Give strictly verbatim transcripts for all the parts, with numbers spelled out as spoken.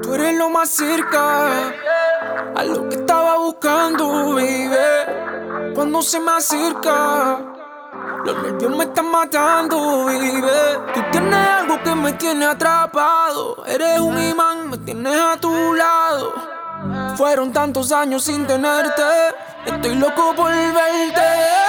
Tú eres lo más cerca a lo que estaba buscando, baby. Cuando se me acerca, los nervios me están matando, baby. Tú tienes algo que me tiene atrapado. Eres un imán, me tienes a tu lado. Fueron tantos años sin tenerte, estoy loco por verte.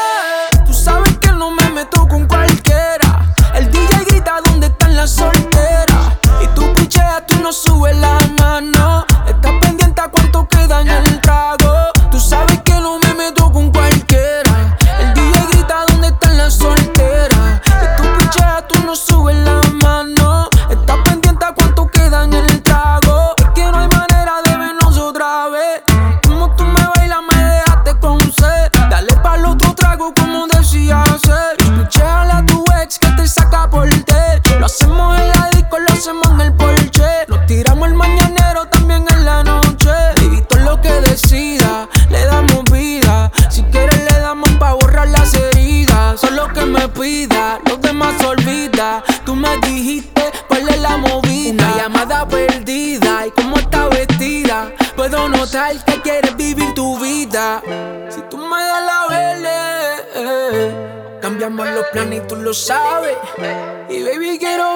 Tú sabes que no me meto con cualquiera. El D J grita ¿dónde están las solteras? Y tú picheas, tú no subes la mano. Estás pendiente a cuánto queda en el trago. Tú sabes que no me meto con cualquiera. El D J grita ¿dónde están las solteras? Y tú picheas, tú no subes la mano. Estás pendiente a cuánto queda en el trago. Es que no hay manera de vernos otra vez. Como tú me bailas me dejaste con sed. Dale pa'l otro trago como decía hacer. Picheale a tu ex que te saca por techo. Lo hacemos en la disco, lo hacemos en el porche. Nos tiramos el mañanero también en la noche. Baby, todo lo que decida, le damos vida. Si quieres le damos pa' borrar las heridas. Solo que me pida, los demás olvida. Tú me dijiste cuál es la movida. Una llamada perdida y cómo está vestida. Puedo notar que quieres vivir tu vida. Si tú me das la verde, eh, cambiamos los planes y tú lo sabes. Y baby quiero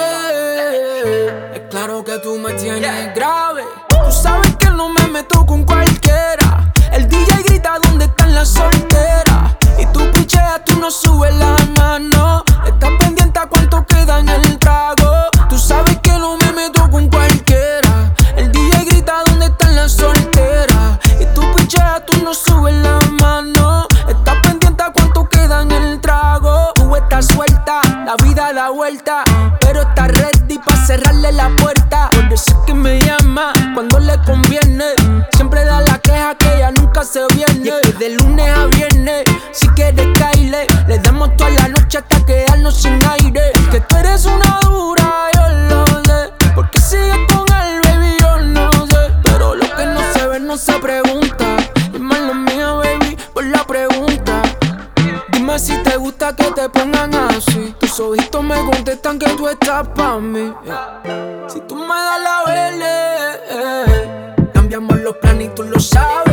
verte. Es claro que tú me tienes grave. Tú sabes que no me meto con cualquiera. El D J grita ¿dónde están las solteras? Y tú picheas, tú no subes la mano. Estás pendiente a cuánto queda en el trago. Tú sabes que no me meto con cualquiera. El D J grita ¿dónde están las solteras? Y tú picheas, tú no subes la mano. Estás pendiente a cuánto queda en el trago. Tú estás suelta, la vida da vuelta, pero estás ready pa' cerrarle la puerta. Por eso es que me llama cuando le conviene. Siempre da la queja que ella nunca se viene. Y es que de lunes a viernes, si quieres caerle, le damos toda la noche hasta quedarnos sin aire. Que tú eres una dura, yo lo sé. ¿Por qué sigues con él, baby? Yo no sé. Pero lo que no se ve no se pregunta. Es malo mío, baby, por la pregunta. Dime si te gusta que te pongan así. Tus ojitos me contestan que tú estás pa' mí, yeah. Si tú me das la verde, eh, cambiamos los planes y tú lo sabes.